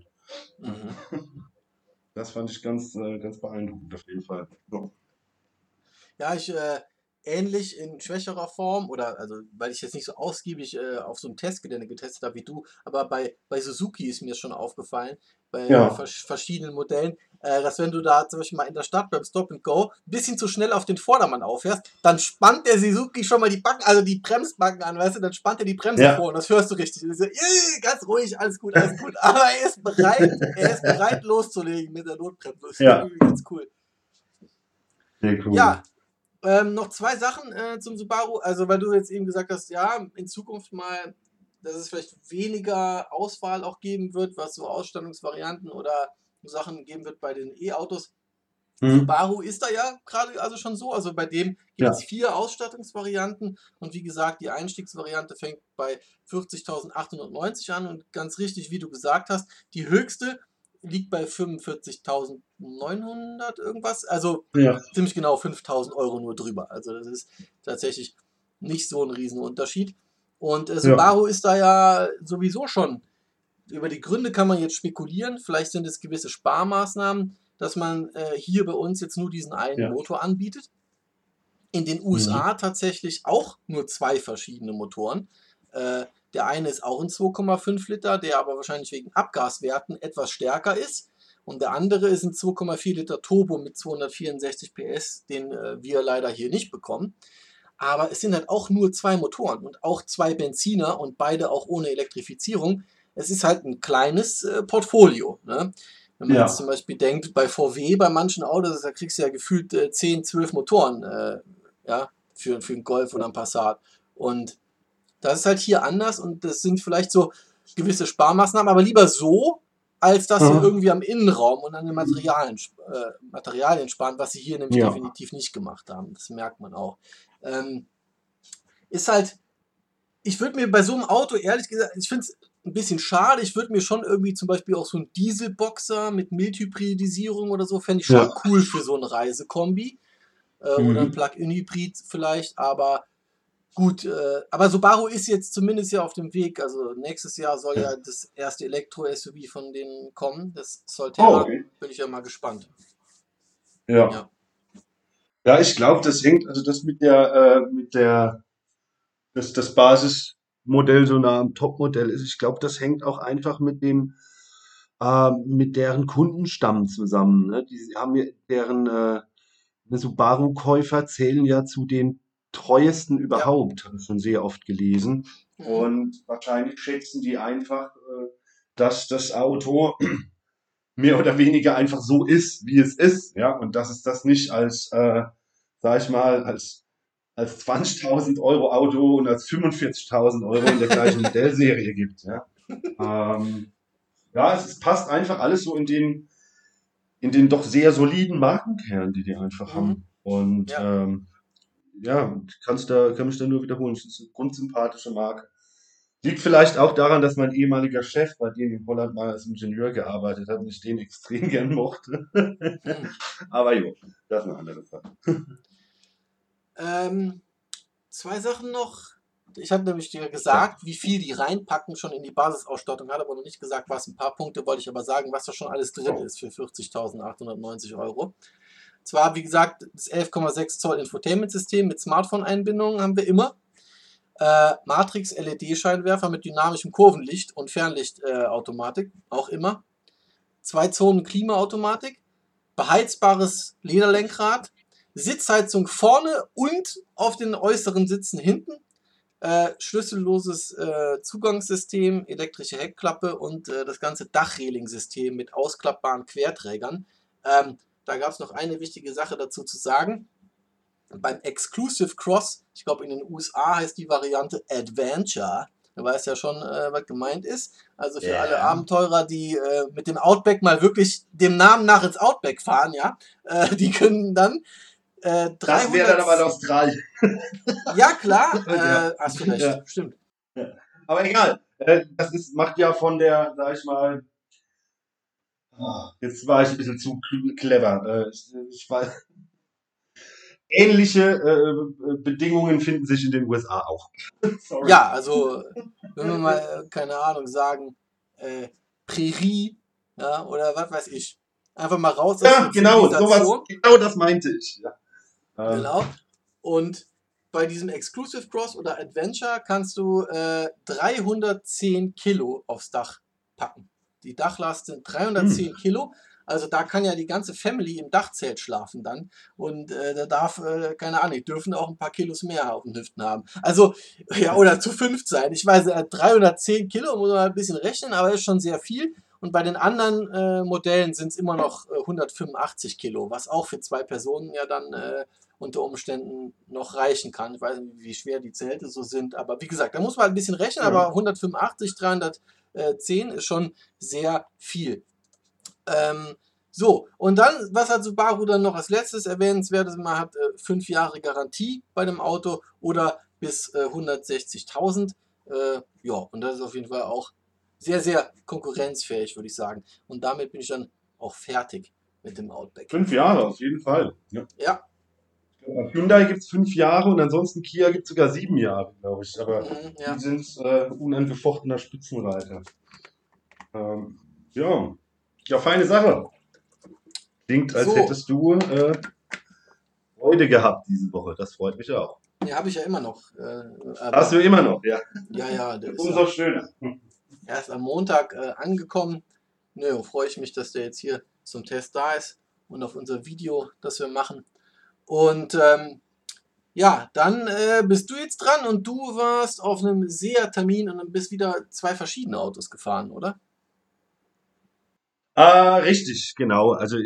Das fand ich ganz beeindruckend auf jeden Fall. So. Ja, ähnlich in schwächerer Form, also weil ich jetzt nicht so ausgiebig auf so einem Testgelände getestet habe wie du, aber bei Suzuki ist mir schon aufgefallen, bei verschiedenen Modellen, dass wenn du da zum Beispiel mal in der Stadt beim Stop and Go ein bisschen zu schnell auf den Vordermann auffährst, dann spannt der Suzuki schon mal die Bremsbacken an, weißt du, dann spannt er die Bremse vor und das hörst du richtig. Und so, ganz ruhig, alles gut, aber er ist bereit loszulegen mit der Notbremse. Das ist irgendwie ganz cool. Sehr cool. Ja. Noch 2 Sachen zum Subaru, also weil du jetzt eben gesagt hast, ja, in Zukunft mal, dass es vielleicht weniger Auswahl auch geben wird, was so Ausstattungsvarianten oder Sachen geben wird bei den E-Autos. Subaru ist da ja gerade also schon so, also bei dem gibt es 4 Ausstattungsvarianten und wie gesagt, die Einstiegsvariante fängt bei 40.890 an und ganz richtig, wie du gesagt hast, die höchste liegt bei 45.900 irgendwas, also ziemlich genau 5.000 Euro nur drüber. Also das ist tatsächlich nicht so ein Riesenunterschied. Und Subaru ist da ja sowieso schon, über die Gründe kann man jetzt spekulieren, vielleicht sind es gewisse Sparmaßnahmen, dass man hier bei uns jetzt nur diesen einen Motor anbietet. In den USA tatsächlich auch nur 2 verschiedene Motoren. Der eine ist auch ein 2,5 Liter, der aber wahrscheinlich wegen Abgaswerten etwas stärker ist. Und der andere ist ein 2,4 Liter Turbo mit 264 PS, den wir leider hier nicht bekommen. aber es sind halt auch nur 2 Motoren und auch 2 Benziner und beide auch ohne Elektrifizierung. Es ist halt ein kleines Portfolio. Ne? Wenn man jetzt Ja. zum Beispiel denkt, bei VW, bei manchen Autos, da kriegst du ja gefühlt 10, 12 Motoren ja, für einen Golf oder einen Passat. Und das ist halt hier anders und das sind vielleicht so gewisse Sparmaßnahmen, aber lieber so, als dass wir Mhm. irgendwie am Innenraum und an den Materialien sparen, was sie hier nämlich Ja. definitiv nicht gemacht haben. Das merkt man auch. Ähm, ist halt, ich würde mir bei so einem Auto, ehrlich gesagt, ich finde es ein bisschen schade, ich würde mir schon irgendwie zum Beispiel auch so einen Dieselboxer mit Mildhybridisierung oder so, fände ich schon Ja. cool für so ein Reisekombi. Oder ein Mhm. Plug-in-Hybrid vielleicht, aber gut, aber Subaru ist jetzt zumindest ja auf dem Weg. Also nächstes Jahr soll ja das erste Elektro-SUV von denen kommen, das Oh, Solterra. okay. Bin ich ja mal gespannt. Ja. Ja. Ja, ich glaube, das hängt, also das das Basismodell so nah am Topmodell ist. Ich glaube, das hängt auch einfach mit deren Kundenstamm zusammen. Ne? Die haben ja, Subaru-Käufer zählen ja zu den treuesten Ja. überhaupt, habe ich schon sehr oft gelesen. Mhm. Und wahrscheinlich schätzen die einfach, dass das Auto mehr oder weniger einfach so ist, wie es ist, ja, und dass es das nicht als, sag ich mal, als 20.000 Euro Auto und als 45.000 Euro in der gleichen Modellserie gibt, ja. Ja, es passt einfach alles so in den doch sehr soliden Markenkern, die einfach Mhm. haben. Und Ja. ja, kann mich da nur wiederholen. Es ist eine grundsympathische Marke. Liegt vielleicht auch daran, dass mein ehemaliger Chef bei denen in Holland mal als Ingenieur gearbeitet hat und ich den extrem gern mochte. Mhm. Aber jo, das ist eine andere Sache. Ähm, 2 Sachen noch. Ich habe nämlich dir Ja. gesagt, wie viel die reinpacken schon in die Basisausstattung, hat aber noch nicht gesagt, was. Ein paar Punkte wollte ich aber sagen, was da schon alles drin Oh. ist für 40.890 Euro. Zwar, wie gesagt, das 11,6 Zoll Infotainment-System mit Smartphone-Einbindung haben wir immer. Matrix-LED-Scheinwerfer mit dynamischem Kurvenlicht und Fernlichtautomatik, auch immer. 2 Zonen Klimaautomatik, beheizbares Lederlenkrad, Sitzheizung vorne und auf den äußeren Sitzen hinten, schlüsselloses Zugangssystem, elektrische Heckklappe und das ganze Dachreling-System mit ausklappbaren Querträgern. Da gab es noch eine wichtige Sache dazu zu sagen. Beim Exclusive Cross, ich glaube in den USA heißt die Variante Adventure, du weißt ja schon, was gemeint ist. Also für alle Ja. Abenteurer, die mit dem Outback mal wirklich dem Namen nach ins Outback fahren, ja, die können dann Das wäre dann 300, aber in Australien. ja klar, Ja. hast du recht, Ja. stimmt. Ja. Aber egal. Das ist, macht ja von der, sag ich mal, jetzt war ich ein bisschen zu clever. Ich weiß, ähnliche Bedingungen finden sich in den USA auch. Sorry. Ja, also wenn wir mal, keine Ahnung, sagen, äh, Prärie, ja, oder was weiß ich. Einfach mal raus aus Ja, der genau, sowas, Zivilisation. genau das meinte ich. Ja. Genau. Und bei diesem Exclusive Cross oder Adventure kannst du 310 Kilo aufs Dach packen. Die Dachlast sind Hm. 310 Kilo. Also da kann ja die ganze Family im Dachzelt schlafen dann. Und da darf, keine Ahnung, die dürfen auch ein paar Kilos mehr auf den Hüften haben. Also, ja, oder zu 5 sein. Ich weiß, 310 Kilo muss man halt ein bisschen rechnen, aber ist schon sehr viel. Und bei den anderen Modellen sind es immer noch 185 Kilo, was auch für 2 Personen ja dann unter Umständen noch reichen kann. Ich weiß nicht, wie schwer die Zelte so sind, aber wie gesagt, da muss man halt ein bisschen rechnen, aber Ja. 185, 310 ist schon sehr viel. Ähm, so, und dann, was hat Subaru dann noch als letztes erwähnenswertes? Man hat 5 Jahre Garantie bei dem Auto oder bis 160.000. Ja, und das ist auf jeden Fall auch sehr, sehr konkurrenzfähig, würde ich sagen. Und damit bin ich dann auch fertig mit dem Outback. 5 Jahre, auf jeden Fall. Ja. Ja, Bei Hyundai gibt es 5 Jahre und ansonsten Kia gibt es sogar 7 Jahre, glaube ich. Aber die ja. sind unangefochtener Spitzenreiter. Ähm, ja. Ja, feine Sache. Klingt, als So, hättest du Freude gehabt diese Woche. Das freut mich auch. ja, habe ich ja immer noch. Hast Aber du immer noch, ja. ja, ja, der ist Umso ja schöner. erst am Montag angekommen. Nö, freue ich mich, dass der jetzt hier zum Test da ist und auf unser Video, das wir machen. Und Ja, dann bist du jetzt dran und du warst auf einem SEA-Termin und dann bist wieder zwei verschiedene Autos gefahren, oder? Richtig, genau. Also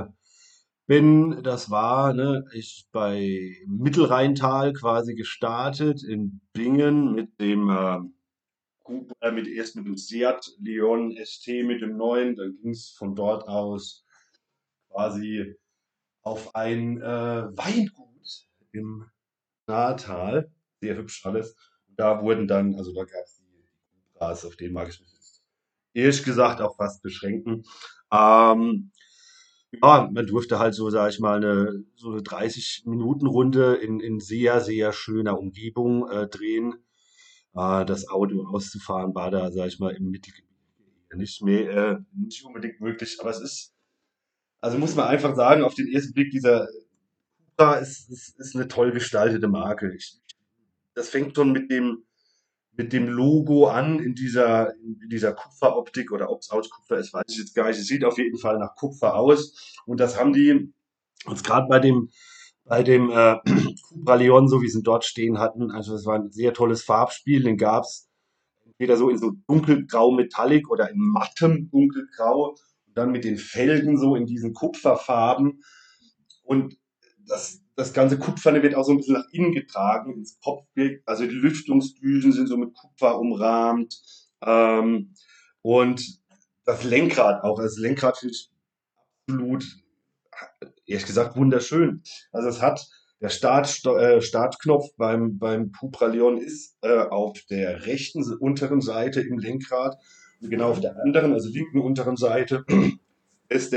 das war, ne, ich bei Mittelrheintal quasi gestartet in Bingen mit dem erst mit dem Seat Leon ST mit dem neuen, dann ging es von dort aus quasi auf ein Weingut im Natal, sehr hübsch alles. Da wurden dann, also da gab es die Cupras, auf denen mag ich mich jetzt ehrlich gesagt auch fast beschränken. Ähm, ja, man durfte halt so, sage ich mal, so eine 30-Minuten-Runde in sehr, sehr schöner Umgebung drehen. Das Auto auszufahren war da, sage ich mal, im Mittelgebiet nicht mehr, nicht unbedingt möglich. Aber es ist, also muss man einfach sagen, auf den ersten Blick, dieser Cupra ist eine toll gestaltete Marke. Das fängt schon mit dem Logo an in dieser Kupferoptik oder ob es aus Kupfer ist, weiß ich jetzt gar nicht. Es sieht auf jeden Fall nach Kupfer aus. Und das haben die uns gerade bei dem Cupra Leon, so wie sie ihn dort stehen hatten, also das war ein sehr tolles Farbspiel. Den gab es entweder so in so dunkelgrau Metallic oder in mattem dunkelgrau. Und dann mit den Felgen so in diesen Kupferfarben. Und das ganze Kupferne wird auch so ein bisschen nach innen getragen, ins Cockpit. Also die Lüftungsdüsen sind so mit Kupfer umrahmt. Ähm, und das Lenkrad auch. Also das Lenkrad finde ich absolut, ehrlich gesagt, wunderschön. Also es hat der Startknopf beim Cupra Leon ist auf der rechten unteren Seite im Lenkrad. Und genau auf der anderen, also linken unteren Seite, ist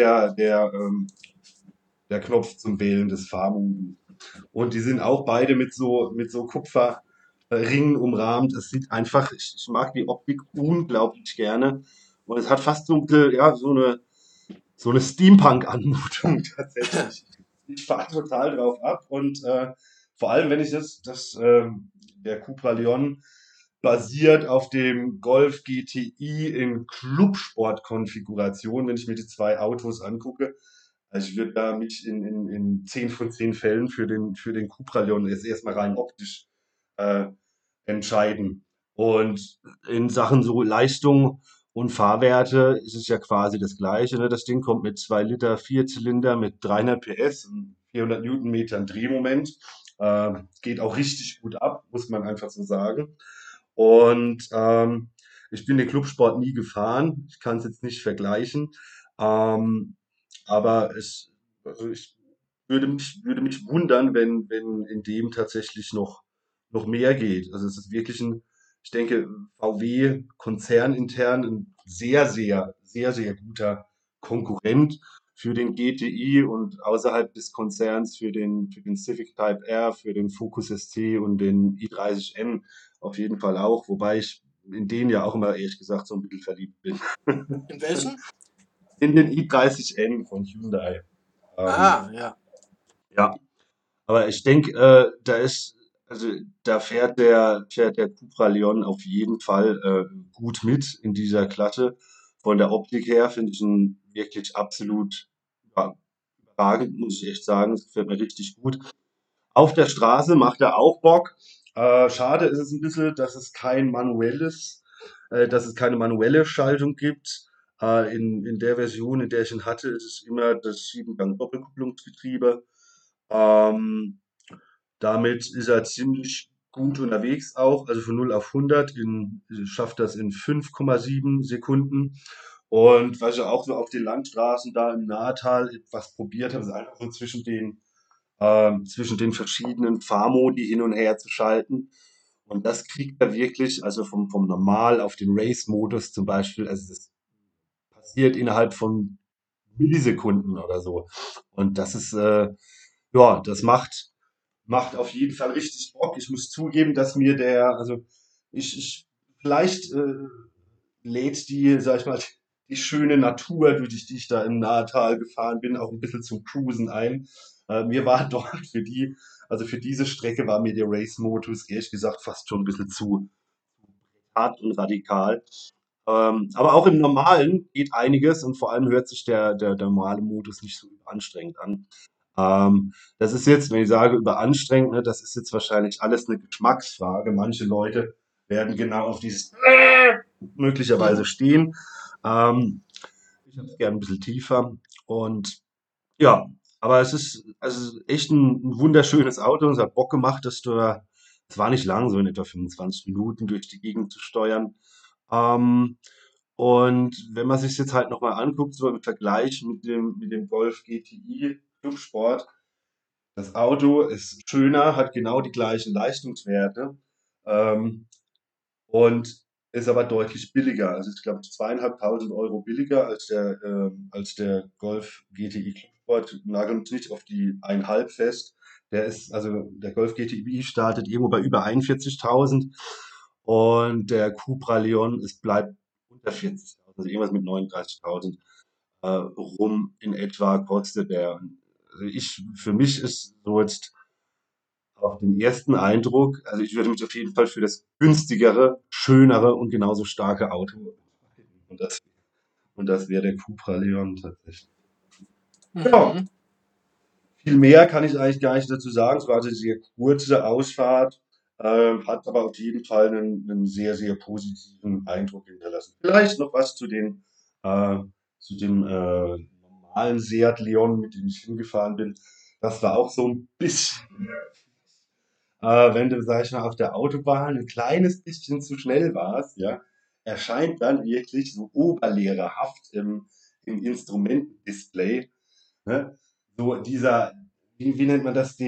der Knopf zum Wählen des Fahrmodus. Und die sind auch beide mit so Kupferringen umrahmt. Es sieht einfach, ich mag die Optik unglaublich gerne. Und es hat fast so, ja, so eine Steampunk-Anmutung tatsächlich. Ich fahre total drauf ab und vor allem, wenn ich der Cupra Leon basiert auf dem Golf GTI in Clubsport-Konfiguration, wenn ich mir die zwei Autos angucke. Also ich würde da mich in 10 von 10 Fällen für den Cupra Leon jetzt erstmal rein optisch äh, entscheiden. Und in Sachen so Leistung und Fahrwerte ist es ja quasi das Gleiche. Ne? Das Ding kommt mit 2 Liter Vierzylinder mit 300 PS und 400 Newtonmetern Drehmoment. Geht auch richtig gut ab, muss man einfach so sagen. Und ich bin den Clubsport nie gefahren. Ich kann es jetzt nicht vergleichen. Ähm, aber also ich würde mich wundern, wenn in dem tatsächlich noch mehr geht. Also es ist wirklich ich denke, VW konzernintern ein sehr guter Konkurrent für den GTI und außerhalb des Konzerns für den Civic Type R, für den Focus ST und den i30N auf jeden Fall auch, wobei ich in den ja auch immer ehrlich gesagt so ein bisschen verliebt bin. In welchen? In den i30N von Hyundai. Ähm, Ah, ja. ja, aber ich denke, also da fährt der Cupra Leon auf jeden Fall gut mit in dieser Klasse. Von der Optik her finde ich ihn wirklich absolut ja, überragend, muss ich echt sagen. Das gefällt mir richtig gut. Auf der Straße macht er auch Bock. Schade ist es ein bisschen, dass es keine manuelle Schaltung gibt. In der Version, in der ich ihn hatte, ist es immer das Siebengang-Doppelkupplungsgetriebe. Ähm, damit ist er ziemlich gut unterwegs auch, also von 0 auf 100 schafft das in 5,7 Sekunden. Und was ich auch so auf den Landstraßen da im Nahtal etwas probiert habe, ist einfach so zwischen den verschiedenen Fahrmodi hin und her zu schalten. Und das kriegt er wirklich, also vom Normal auf den Race-Modus zum Beispiel, also das passiert innerhalb von Millisekunden oder so. Und das ist, ja, macht auf jeden Fall richtig Bock. Ich muss zugeben, dass mir also vielleicht lädt sag ich mal, die schöne Natur, durch die ich da im Nahetal gefahren bin, auch ein bisschen zum Cruisen ein. Mir war dort also für diese Strecke war mir der Race-Modus ehrlich gesagt fast schon ein bisschen zu hart und radikal. Aber auch im Normalen geht einiges und vor allem hört sich der normale Modus nicht so anstrengend an. Das ist jetzt, wenn ich sage überanstrengend, ne, das ist jetzt wahrscheinlich alles eine Geschmacksfrage. Manche Leute werden genau auf dieses möglicherweise stehen. Ähm, Ich habe es gerne ein bisschen tiefer und ja, aber es ist also echt ein wunderschönes Auto. Es hat Bock gemacht, es war nicht lang, so in etwa 25 Minuten durch die Gegend zu steuern. Ähm, und wenn man sich jetzt halt nochmal anguckt, so im Vergleich mit dem Golf GTI Clubsport, das Auto ist schöner, hat genau die gleichen Leistungswerte, ähm, und ist aber deutlich billiger. Also ich glaube 2.500 € billiger als der Golf GTI Clubsport. Nagel uns nicht auf die 1,5 fest. Also der Golf GTI startet irgendwo bei über 41.000 und der Cupra Leon, es bleibt unter 40.000, also irgendwas mit 39.000 rum in etwa kostet der. Also für mich ist so jetzt auf den ersten Eindruck, also ich würde mich auf jeden Fall für das günstigere, schönere und genauso starke Auto entscheiden. Und das wäre der Cupra Leon tatsächlich. Ja, Mhm. viel mehr kann ich eigentlich gar nicht dazu sagen. Es war eine sehr kurze Ausfahrt, hat aber auf jeden Fall einen sehr, sehr positiven Eindruck hinterlassen. Vielleicht noch was äh, zu dem normalen Seat Leon, mit dem ich hingefahren bin. Das war auch so ein bisschen wenn du, sag ich mal, auf der Autobahn ein kleines bisschen zu schnell warst, ja, erscheint dann wirklich so oberlehrerhaft im Instrumentendisplay, ne? So wie nennt man das,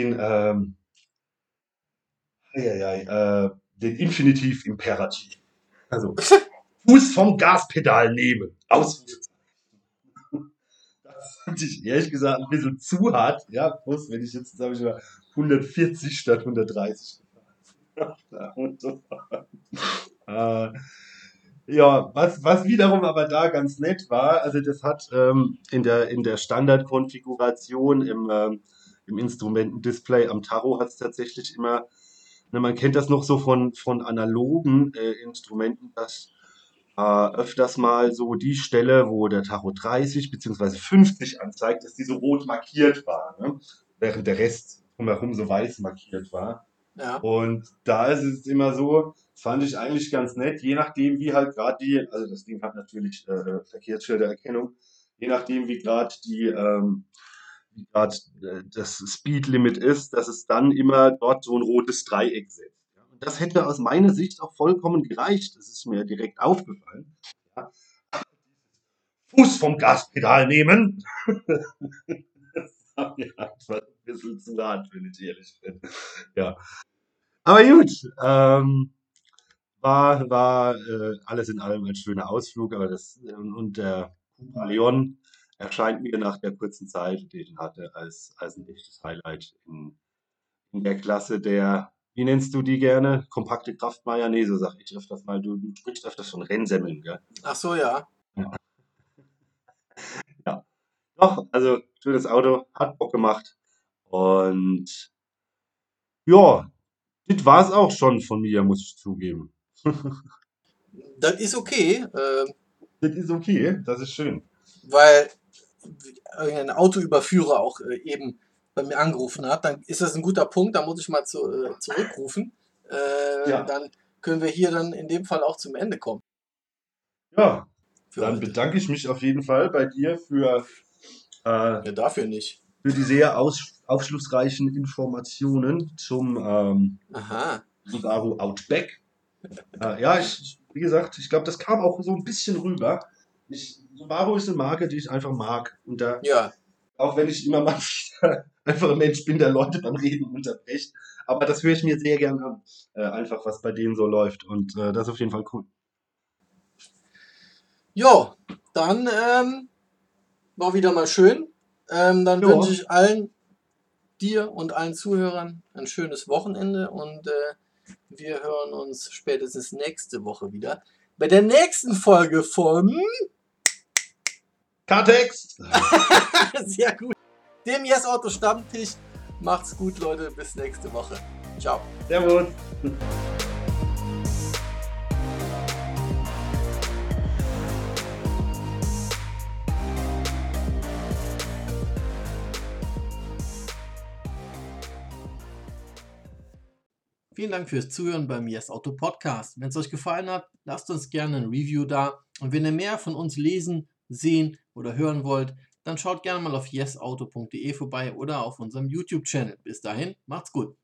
den Infinitiv-Imperativ. Also, Fuß vom Gaspedal nehmen. Ausrufezeichen. Das fand ich ehrlich gesagt ein bisschen zu hart. Ja, bloß wenn ich jetzt, sag ich mal, 140 statt 130 und so. Äh, Ja, was wiederum aber da ganz nett war, also das hat in der Standardkonfiguration im Instrumentendisplay am Tacho hat es tatsächlich immer, ne, man kennt das noch so von analogen Instrumenten, dass öfters mal so die Stelle, wo der Tacho 30 bzw. 50 anzeigt, dass die so rot markiert war, ne? Während der Rest drumherum so weiß markiert war. Ja. Und da ist es immer so, das fand ich eigentlich ganz nett, je nachdem, wie halt gerade also das Ding hat natürlich Verkehrsschildererkennung, je nachdem, wie gerade das Speedlimit ist, dass es dann immer dort so ein rotes Dreieck setzt. Ja. Und das hätte aus meiner Sicht auch vollkommen gereicht. Das ist mir direkt aufgefallen. Ja. Fuß vom Gaspedal nehmen. Das war mir einfach ein bisschen zu hart, wenn ich ehrlich bin. Ja. Aber gut, war alles in allem ein schöner Ausflug, aber und der Cupra Leon erscheint mir nach der kurzen Zeit, die ich hatte, als ein echtes Highlight in der Klasse der, wie nennst du die gerne? Kompakte Kraftmeier? Nee, so sag ich öfters mal. Du sprichst öfters von Rennsemmeln, gell? Ach so, ja. Ja. Ja. Doch, also schönes Auto, hat Bock gemacht. Und ja, das war's auch schon von mir, muss ich zugeben. Das ist okay, Das ist okay, das ist schön. weil ein Autoüberführer auch eben bei mir angerufen hat. Dann ist das ein guter Punkt, da muss ich mal zurückrufen. Ja, Dann können wir hier dann in dem Fall auch zum Ende kommen ja. für Dann heute. bedanke ich mich auf jeden Fall bei dir äh, Ja, dafür nicht. für die sehr aufschlussreichen Informationen zum Aha. Subaru Outback. Ja, wie gesagt, ich glaube, das kam auch so ein bisschen rüber. Subaru ist eine Marke, die ich einfach mag. Und Ja. auch wenn ich immer mal einfach ein Mensch bin, der Leute beim Reden unterbricht. Aber das höre ich mir sehr gern an. Einfach, was bei denen so läuft. Und das ist auf jeden Fall cool. Jo, dann war wieder mal schön. Dann wünsche Ja, ich allen, dir und allen Zuhörern ein schönes Wochenende und wir hören uns spätestens nächste Woche wieder bei der nächsten Folge von Klartext! sehr gut, dem Yes Auto Stammtisch. Macht's gut, Leute. Bis nächste Woche. Ciao. Servus! Vielen Dank fürs Zuhören beim Yes Auto Podcast. Wenn es euch gefallen hat, lasst uns gerne ein Review da. Und wenn ihr mehr von uns lesen, sehen oder hören wollt, dann schaut gerne mal auf yesauto.de vorbei oder auf unserem YouTube-Channel. Bis dahin, macht's gut.